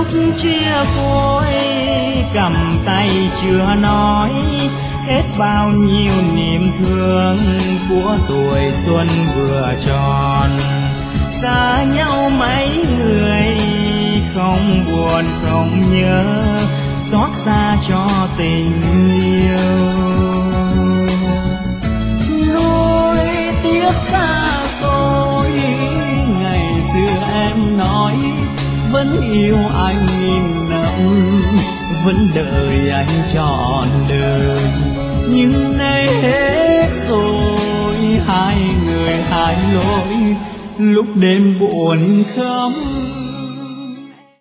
lúc chia phôi, cầm tay chưa nói hết bao nhiêu niềm thương của tuổi xuân vừa tròn. Xa nhau mấy người không buồn không nhớ, xót xa cho tình yêu. Nuối tiếc xa xôi, ngày xưa em nói vẫn yêu anh nghìn năm, vẫn đợi anh trọn đời. Nhưng nay hết rồi, hai người hai lối, lúc đêm buồn khóc